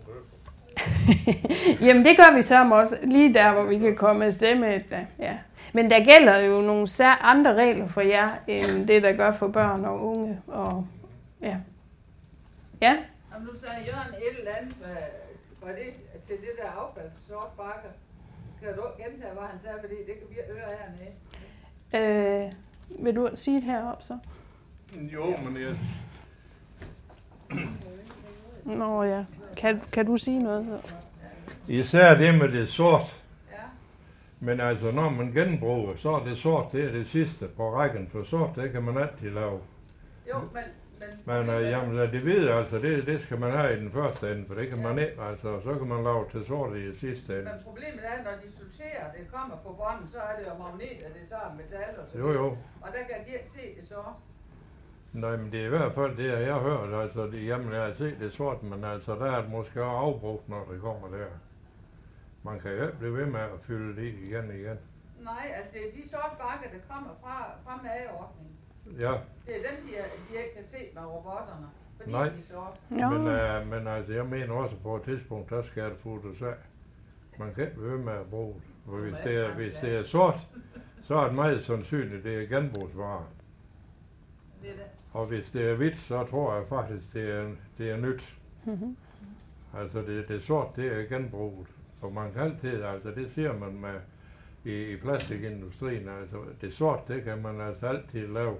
Jamen det gør vi så også lige der, hvor vi kan komme afsted med det. Ja. Men der gælder jo nogle sær andre regler for jer, end det, der gør for børn og unge. Og, ja. Ja? Og nu sagde Jørgen et eller andet med, var det til det der affaldssort bakker. Kan du gentage, hvad han sagde, fordi det kan vi høre hernede. Øh, vil du sige det heroppe så? Jo, men jeg... Nå ja. Kan, kan du sige noget så? Især det med det sort. Ja. Men altså, når man genbruger, så er det sort, det er det sidste på rækken. For sort, det kan man altid lave. Jo, men... Men øh, jamen, det hvide, altså, det, det skal man have i den første ende, for det kan ja. man ikke, altså, så kan man lave til sort i sidste ende. Men problemet er, når de sorterer, det kommer på bånden, så er det jo magnet, at det tager metal og så Jo, jo. Og der kan de ikke se det sort. Nej, men det er i hvert fald det, jeg har hørt, altså, det, jamen, jeg har set det sort, men altså, der er det måske også afbrugt, når det kommer der. Man kan jo ikke blive ved med at fylde det igen og igen. Nej, altså, det er de sorte bakker, der kommer fra, fra mageordningen. Ja. Det er dem, de, er, de ikke kan se med robotterne, fordi Nej. de er sorte. Men, øh, men altså, jeg mener også på et tidspunkt, der skal det fotos af. Man kan ikke blive ved med at bruge det. For hvis det er, hvis det er sort, så er det meget sandsynligt, det er genbrugsvarer. Det er det. Og hvis det er hvidt, så tror jeg faktisk, det er, det er nyt. Mm-hmm. Altså det, det sort, det er genbruget. For man kan altid, altså det ser man med i, i plastikindustrien, altså det sort, det kan man altså altid lave.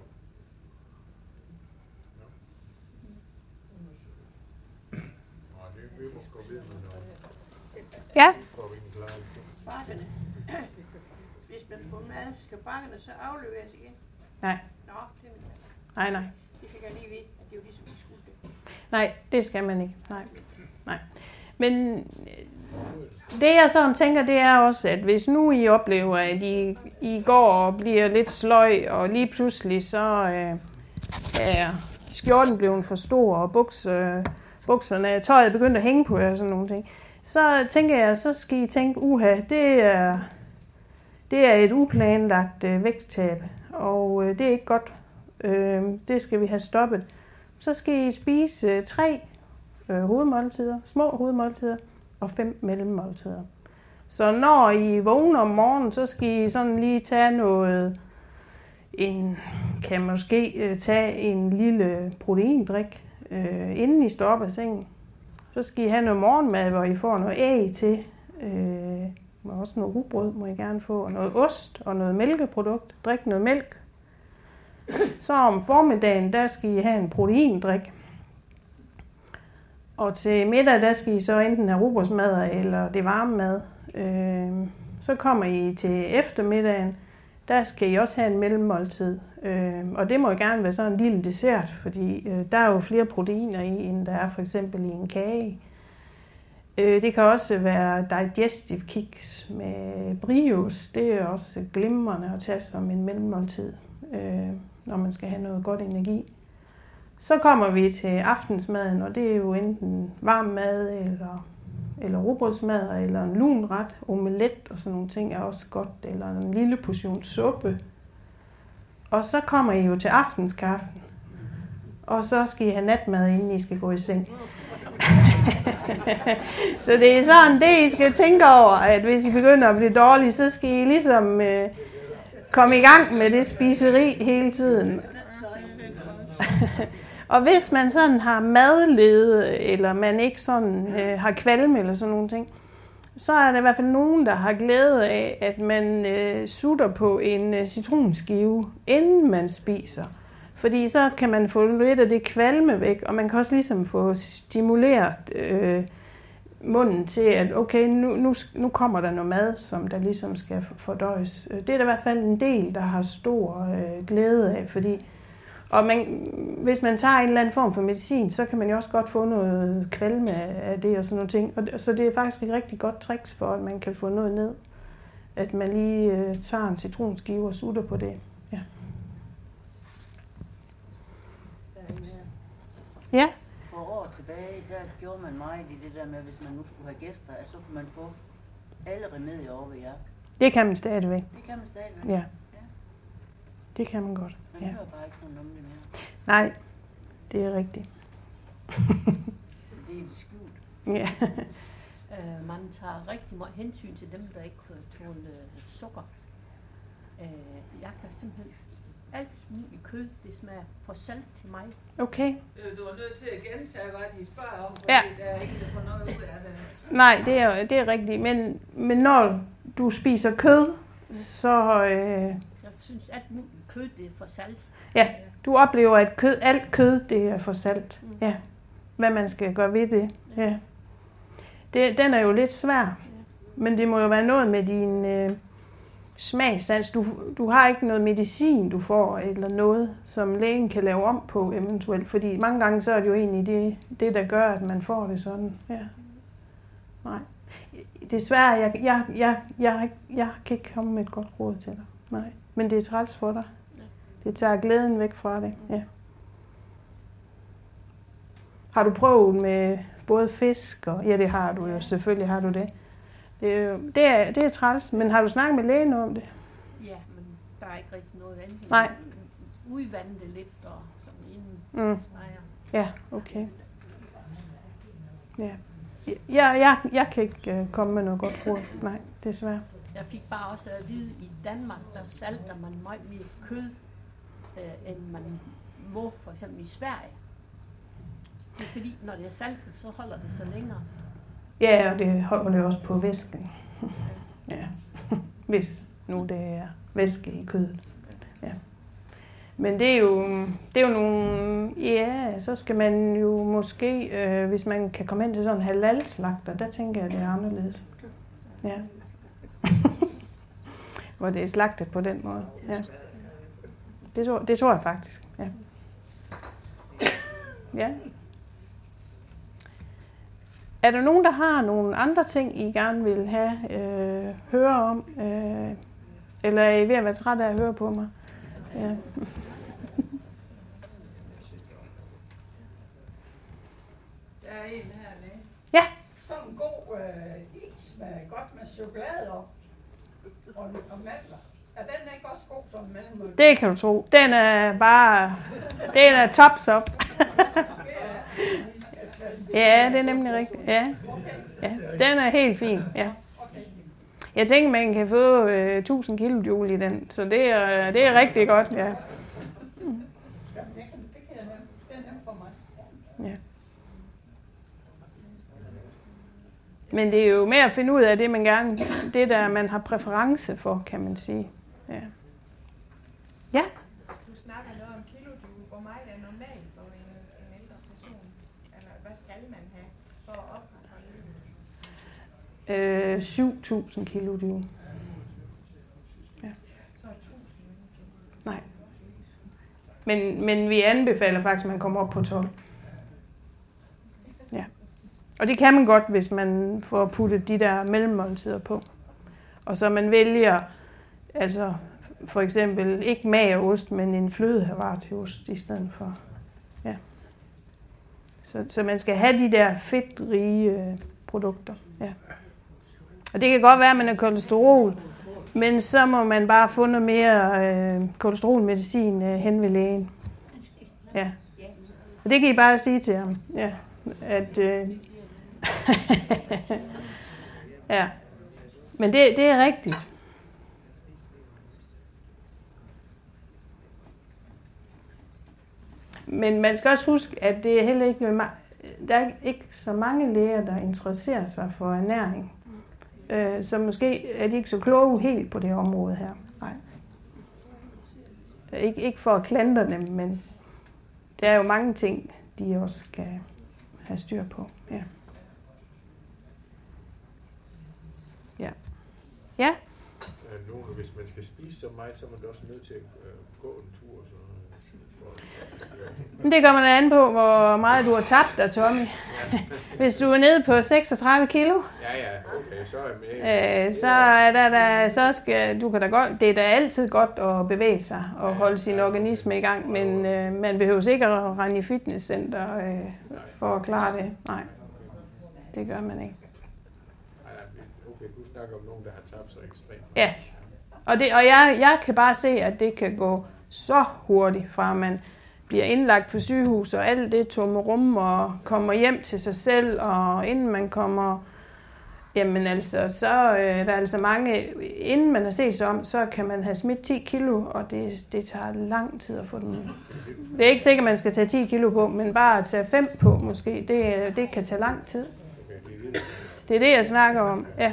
Ja. Bakkerne. Hvis man får mad, skal bakkerne så afleveres igen? Nej. Nå, det er Nej, nej. det fik jeg lige vide, at det var ligesom, de skulle det. Nej, det skal man ikke. Nej. Nej. Men det jeg sådan tænker, det er også, at hvis nu I oplever, at I, I går og bliver lidt sløj, og lige pludselig så øh, er skjorten blevet for stor, og buks, øh, bukserne, tøjet er begyndt at hænge på jer og sådan nogle ting, så tænker jeg, så skal I tænke, uha, det er, det er et uplanlagt øh, vægttab, og øh, det er ikke godt. Øh, det skal vi have stoppet. Så skal I spise øh, tre øh, hovedmåltider, små hovedmåltider, og fem mellemmåltider. Så når I vågner om morgenen, så skal I sådan lige tage noget, en, kan måske øh, tage en lille proteindrik, øh, inden I står op af sengen. Så skal I have noget morgenmad, hvor I får noget æg til, øh, og også noget rugbrød må I gerne få, og noget ost og noget mælkeprodukt. Drik noget mælk. Så om formiddagen, der skal I have en proteindrik. Og til middag, der skal I så enten have rugbrødsmad eller det varme mad. Øh, så kommer I til eftermiddagen, der skal I også have en mellemmåltid. Øh, og det må gerne være sådan en lille dessert, fordi øh, der er jo flere proteiner i, end der er for eksempel i en kage. Øh, det kan også være digestive kicks med brioche. Det er også glimrende at tage som en mellemmåltid, øh, når man skal have noget godt energi. Så kommer vi til aftensmaden, og det er jo enten varm mad, eller, eller rugbrødsmad, eller en lun ret, omelet og sådan nogle ting er også godt, eller en lille portion suppe. Og så kommer I jo til aftenskaffen, og så skal I have natmad, inden I skal gå i seng. Så det er sådan det, I skal tænke over, at hvis I begynder at blive dårlige, så skal I ligesom øh, komme i gang med det spiseri hele tiden. Og hvis man sådan har madlede, eller man ikke sådan øh, har kvalme eller sådan nogle ting, så er der i hvert fald nogen, der har glæde af, at man øh, sutter på en øh, citronskive, inden man spiser. Fordi så kan man få lidt af det kvalme væk, og man kan også ligesom få stimuleret øh, munden til, at okay, nu, nu, nu kommer der noget mad, som der ligesom skal fordøjes. Det er der i hvert fald en del, der har stor øh, glæde af, fordi og man, hvis man tager en eller anden form for medicin, så kan man jo også godt få noget kvalme af det og sådan nogle ting. Og så det er faktisk et rigtig godt tricks for, at man kan få noget ned. At man lige øh, tager en citronskive og sutter på det. Ja. Ja. For år tilbage, der gjorde man meget i det der med, hvis man nu skulle have gæster, at så kunne man få alle remedier over ved jer. Det kan man stadigvæk. Det kan man stadigvæk? Ja. Det kan man godt. Man ja. hører bare ikke sådan om det mere. Nej, det er rigtigt. Det er skjult. Ja. øh, man tager rigtig meget hensyn til dem, der ikke kan tåle sukker. Øh, jeg kan simpelthen alt muligt kød, det smager for salt til mig. Okay. Øh, Du er nødt til at gentage, hvad de spørger om, fordi Ja. der er ingen, der får noget ud af det. Nej, det er, det er rigtigt. Men, men når du spiser kød, så øh, Jeg synes, alt muligt kød, det er for salt. ja, du oplever, at kød, alt kød, det er for salt. Ja. Hvad man skal gøre ved det. Ja. Det, den er jo lidt svær. Men det må jo være noget med din øh, smagssans. Du, du har ikke noget medicin, du får, eller noget, som lægen kan lave om på eventuelt. Fordi mange gange, så er det jo egentlig det, det der gør, at man får det sådan. Ja. Nej. Desværre, jeg, jeg, jeg, jeg, jeg kan ikke komme med et godt råd til dig. Nej. Men det er træls for dig. Det tager glæden væk fra det. Ja. Har du prøvet med både fisk og... Ja, det har du jo. Selvfølgelig har du det. Det er, jo- det er, det er træls, men har du snakket med lægen om det? Ja, men der er ikke rigtig noget andet. Nej. Udvande det lidt og sådan inden Mm. smager. Ja, okay. Ja. Jeg, jeg, jeg kan ikke uh, komme med noget godt råd. Nej, desværre. Jeg fik bare også at vide, at i Danmark, der salter man meget mere kød, øh, end man må for eksempel i Sverige. Det er fordi, når det er saltet, så holder det så længere. Ja, og det holder jo også på væsken. Ja. Hvis nu det er væske i kødet. Ja. Men det er jo, det er jo nogle, ja, så skal man jo måske, øh, hvis man kan komme ind til sådan en halal-slagter, der tænker jeg, det er anderledes. Ja. Hvor det er slagtet på den måde. Ja. Det, tror, det tror jeg faktisk. Ja. Ja. Er der nogen, der har nogle andre ting, I gerne vil have, øh, høre om? Øh, eller er I ved at være træt af at høre på mig? Ja. Der er en hernede. Ja. Sådan en god øh, is med godt med chokolade og, og, og mandler. Er den ikke også god som mellemmål? Det kan du tro. Den er bare, den er tops up. Ja, det er nemlig rigtigt. Ja. Ja, den er helt fin. Ja. Jeg tænker, man kan få øh, tusind kilojoule i den, så det er, det er rigtig godt. Ja. Jamen, det kan, det kan jeg nemt. Det er nemt for mig. Ja. Men det er jo med at finde ud af det, man gerne, det der man har præference for, kan man sige. Ja. Ja. Du snakker noget om kilojoule. Hvor meget er normalt for en, en ældre person? Eller hvad skal man have for at opretholde det? Øh, syv tusind kilojoule. Ja. Så er tusind. Nej. Men, men vi anbefaler faktisk, at man kommer op på tolv. Ja. Og det kan man godt, hvis man får puttet de der mellemmåltider på. Og så man vælger, altså for eksempel ikke magerost, men en flødehavartiost i stedet for. Ja. Så, så man skal have de der fedtrige øh, produkter. Ja. Og det kan godt være, at man har kolesterol, men så må man bare få noget mere øh, kolesterolmedicin øh, hen ved lægen. Ja. Og det kan I bare sige til ham. Ja. At, øh, ja. Men det, det er rigtigt. Men man skal også huske, at det er heller ikke, der er ikke så mange læger, der interesserer sig for ernæring. Øh, så måske er de ikke så kloge helt på det område her. Nej. Ikke, ikke for at klandre dem, men der er jo mange ting, de også skal have styr på. Ja. Ja. Ja. Nu, hvis man skal spise så meget, så er man også nødt til at øh, gå en tur. Så, for, det kommer man an på, hvor meget du har tabt dig, Tommy. Hvis du er nede på seksogtredive kilo, ja, ja, okay, så er jeg med. øh, så er der, der så skal du kan da godt. Det er da altid godt at bevæge sig og holde sin organisme i gang, men øh, man behøver ikke at rende i fitnesscenter øh, for at klare det. Nej, det gør man ikke. Okay, du snakker om nogen, der har tabt sig ekstremt. Ja, og, det, og jeg, jeg kan bare se, at det kan gå så hurtigt, fra man bliver indlagt på sygehus, og alt det tomme rum, og kommer hjem til sig selv, og inden man kommer Jamen altså, så øh, der er altså mange, inden man har set sig om, så kan man have smidt ti kilo, og det, det tager lang tid at få dem. Det er ikke sikkert, at man skal tage ti kilo på, men bare at tage fem på måske, det, det kan tage lang tid. Det er det, jeg snakker om, ja.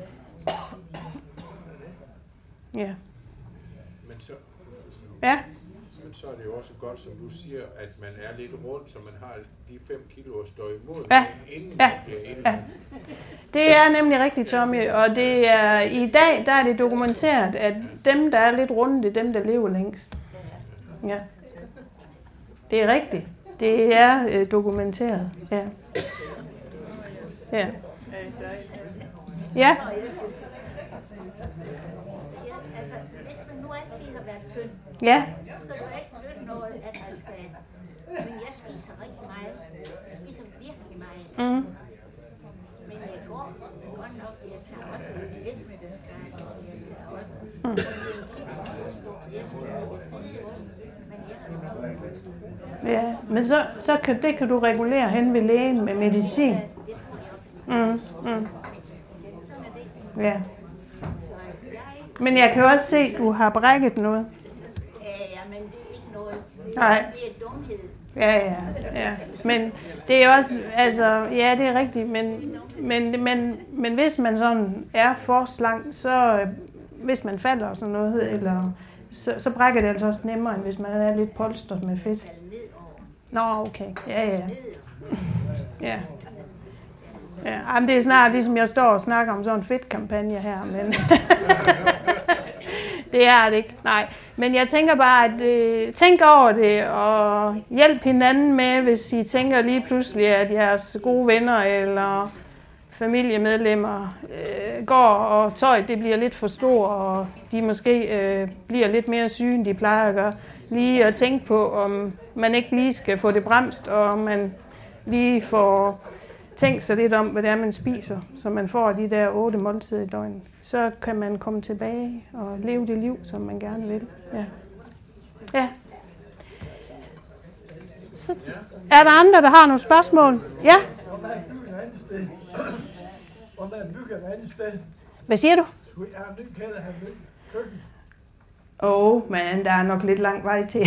Ja. Men så, ja. men så er det jo også godt, som du siger, at man er lidt rundt, så man har de fem kilo at stå imod, ja. inden ja. man bliver endnu. Ja. Det er nemlig rigtigt, Tommy, og det er, i dag der er det dokumenteret, at dem, der er lidt runde, det er dem, der lever længst. Ja. Det er rigtigt. Det er øh, dokumenteret, ja. Ja. Ja. Altså, hvis man nu altid har været tynd, ja. så kan du ikke nytte noget, at man skal... Men jeg spiser rigtig meget. Jeg spiser virkelig meget. Mm. Men jeg går godt nok, jeg tager også lidt med det skræk, og jeg tager også måske en kiks på, jeg spiser det fede ost, men jeg kan godt. Ja, men så, så kan, det kan du regulere hen ved lægen med medicin. Mm, mm. Ja. Men jeg kan også se, at du har brækket noget. Ja, ja, men det er ikke noget. Nej. Det er dumhed. Ja, ja, ja. Men det er også, altså, ja, det er rigtigt, men, men, men, men hvis man sådan er for slank, så hvis man falder og sådan noget, eller, så, så brækker det altså også nemmere, end hvis man er lidt polstret med fedt. Nå, okay. Ja, ja. Ja. Ja, jamen det er snart ligesom jeg står og snakker om sådan en fedtkampagne her, men det er det ikke. Nej, men jeg tænker bare, at øh, tænk over det og hjælp hinanden med, hvis I tænker lige pludselig, at jeres gode venner eller familiemedlemmer øh, går, og tøjet det bliver lidt for stor, og de måske øh, bliver lidt mere syge, end de plejer at gøre. Lige at tænke på, om man ikke lige skal få det bremst, og om man lige får tænkt sig lidt om, hvad det er, man spiser, så man får de der otte måltider i døgnet. Så kan man komme tilbage og leve det liv, som man gerne vil. Ja. Ja. Så er der andre, der har nogle spørgsmål? Ja? Hvad siger du? Åh, oh, men der er nok lidt lang vej til.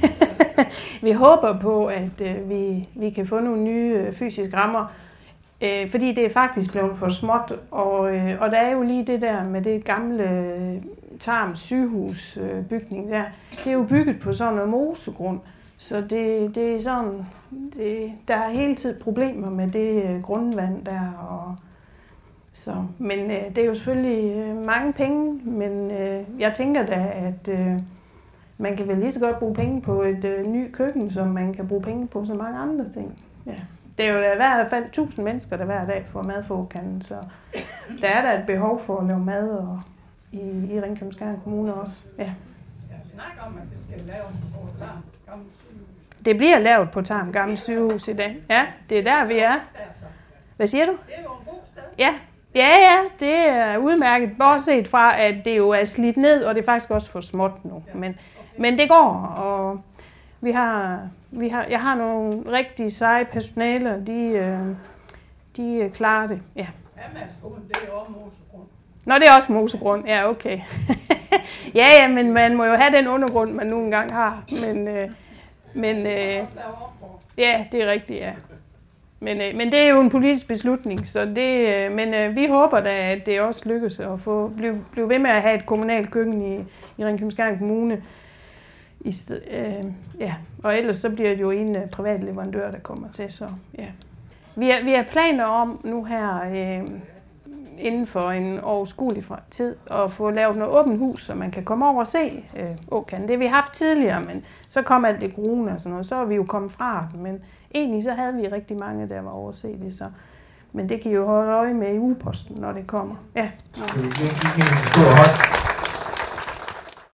Vi håber på, at øh, vi, vi kan få nogle nye øh, fysiske rammer, øh, fordi det er faktisk blevet for småt, og, øh, og der er jo lige det der med det gamle øh, Tarms sygehusbygning øh, der. Det er jo bygget på sådan noget mosegrund, så det, det er sådan, det, der er hele tiden problemer med det øh, grundvand der, og så, men øh, det er jo selvfølgelig øh, mange penge, men øh, jeg tænker da, at øh, man kan vel lige så godt bruge penge på et øh, ny køkken, som man kan bruge penge på så mange andre ting. Ja. Det er jo i hvert fald tusind mennesker, der hver dag får mad for kan, så der er der et behov for at lave mad og, i, i Ringkøbing-Skjern Kommune også. Ja. Jeg snakker om, at det skal laves på Tarm Gamle Sygehus. Det bliver lavet på Tarm Gamle Sygehus i dag. Ja, det er der, vi er. Hvad siger du? Det er jo en god sted. Ja. Ja, ja, det er udmærket, bortset fra, at det jo er slidt ned, og det er faktisk også for småt nu. Men, men det går, og vi har, vi har, jeg har nogle rigtig seje personaler, de, øh, de klarer det. Ja. Amagerskolen, det er også mosegrund. Nå, det er også mosegrund, ja, okay. Ja, ja, men man må jo have den undergrund, man nu engang har. Men, øh, men øh, ja, det er rigtigt, ja. Men, øh, men det er jo en politisk beslutning, så det, øh, men øh, vi håber da, at det også lykkes at få, blive, blive ved med at have et kommunalt køkken i, i Ringkøbing-Skjern Kommune. I sted, øh, ja. Og ellers så bliver det jo en uh, privat leverandør, der kommer til. Så, ja. vi, er, vi har planer om nu her øh, inden for en overskuelig tid at få lavet noget åbent hus, så man kan komme over og se øh, Åkan. Det har vi haft tidligere, men så kom alt det corona og sådan noget, så er vi jo kommet fra det. Men egentlig så havde vi rigtig mange, der var over at se det. Så. Men det kan I jo holde øje med i ugeposten, når det kommer. Ja.